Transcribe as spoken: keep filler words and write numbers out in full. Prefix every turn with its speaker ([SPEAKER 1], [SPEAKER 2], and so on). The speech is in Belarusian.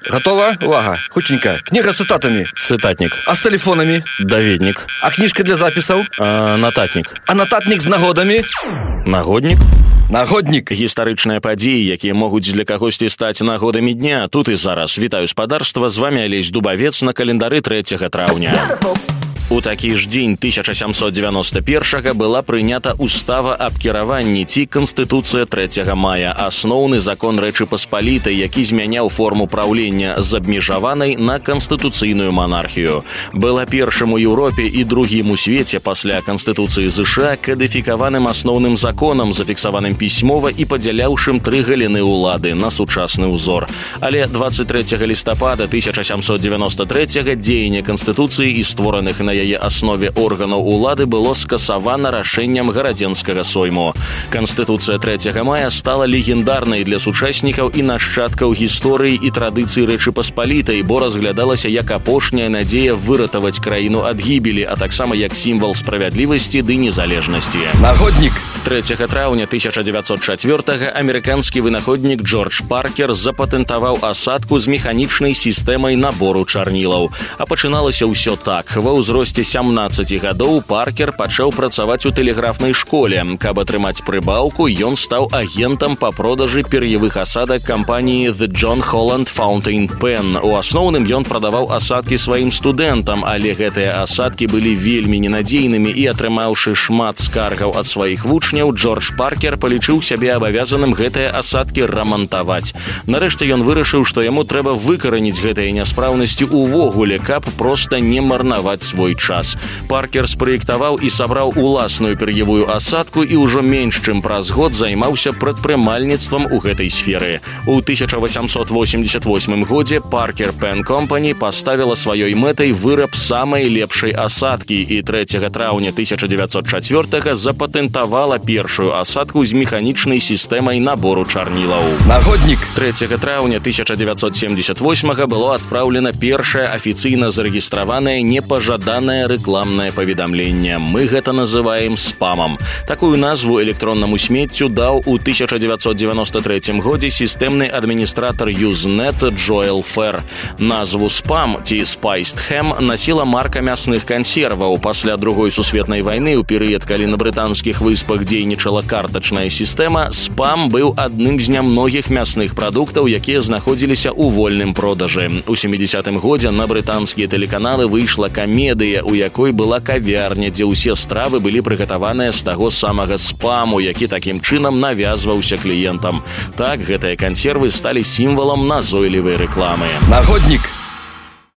[SPEAKER 1] Готова? Увага. Хутенько. Книга с цитатами.
[SPEAKER 2] Цытатнік.
[SPEAKER 1] А с телефонами?
[SPEAKER 2] Даведнік.
[SPEAKER 1] А книжка для записаў?
[SPEAKER 2] А, нататнік.
[SPEAKER 1] А нататник з нагодами?
[SPEAKER 2] Нагоднік.
[SPEAKER 1] Нагоднік.
[SPEAKER 2] Гістарычныя падзеі, якія могуць для кагосьці стаць нагодамі дня. Тут і зараз. Вітаю спадарства, з вами Алесь Дубавец на календары трэцяга траўня. У такі ж дзень тысяча сямсот дзевяноста першага была прынята устава аб кіраванні ці Канстытуцыя трэцяга мая, асноўны закон Рэчы Паспалітай, які змяняў форму праўлення з абмежаванай на канстытуцыйную манархію. Была першым у Еўропе і другім у свеце пасля Канстытуцыі ЗША кадыфікаваным асноўным законам, зафіксаваным пісьмова і падзяляўшым тры галіны ўлады на сучасны ўзор. Але дваццаць трэцяга лістапада тысяча сямсот дзевяноста трэцяга дзеянне Канстытуцыі і створаных на яе аснове органаў улады было скасавана рашэннем гарадзенскага сойму. Канстытуцыя трэцяга мая стала легендарнай для сучаснікаў і нашчадкаў гісторыі і традыцыі Рэчы Паспалітай, бо разглядалася як апошняя надзея выратаваць краіну ад гібелі, а таксама як сімвал справядлівасці ды незалежнасці.
[SPEAKER 1] Нагоднік.
[SPEAKER 2] трэцяга траўня тысяча дзевяцьсот чацвёртага амерыканскі вынаходнік Джордж Паркер запатэнтаваў асадку з механічнай сістэмай набору чарнілаў. А пачыналася ўсё так. Ва ўзросце сямнаццаці гадоў Паркер пачаў працаваць у тэлеграфнай школе. Каб атрымаць прыбаўку, ён стаў агентам па продажы пер'явых асадак кампаніі The John Holland Fountain Pen. У асноўным ён прадаваў асадкі сваім студэнтам, але гэтыя асадкі былі вельмі ненадзейнымі і, атрымаўшы шмат скаргаў ад сваіх вучняў, Джордж Паркер палічыў сябе абавязаным гэтыя асадкі рамантаваць. Нарэшце ён вырашыў, што яму трэба выкараніць гэтыя няспраўнасці ўвогуле, каб проста не марнаваць свой час. Паркер спраектаваў і сабраў уласную пер'явую асадку і ўжо менш чым праз год займаўся прадпрымальніцтвам у гэтай сферы. У тысяча васямсот восемьдесят восьмым годзе Parker Pen Company паставіла сваёй мэтай выраб самай лепшай асадкі і трэцяга траўня тысяча дзевяцьсот чацвёртага запатэнтавала першую асадку з механічнай сістэмай набору чарнілаў.
[SPEAKER 1] Нагоднік.
[SPEAKER 2] трэцяга траўня тысяча дзевяцьсот семьдесят восьмага было адпраўлена першае афіцыйна зарэгістраванае непажаданае рэкламнае паведамленне. Мы гэта называем спамам. Такую назву электроннаму смеццю даў у тысяча дзевяцьсот дзевяноста трэцім годзе сістэмны адміністратар Usenet Джоэл Фер. Назву спам ці Spiced Ham насіла марка мясных кансерваў. Пасля другой сусветнай вайны, у перыяд, калі на брытанскіх выспах дзейнічала картачная сістэма, спам быў адным з нямногіх мясных прадуктаў, якія знаходзіліся ў вольным продажы. У сямідзесятым годзе на брытанскія тэлеканалы выйшла камедыя, у якой была кавярня, дзе ўсе стравы былі прыгатаваныя з таго самага спаму, які такім чынам навязваўся кліентам. Так гэтыя кансервы сталі сімвалам назойлівай рэкламы.
[SPEAKER 1] Нагоднік.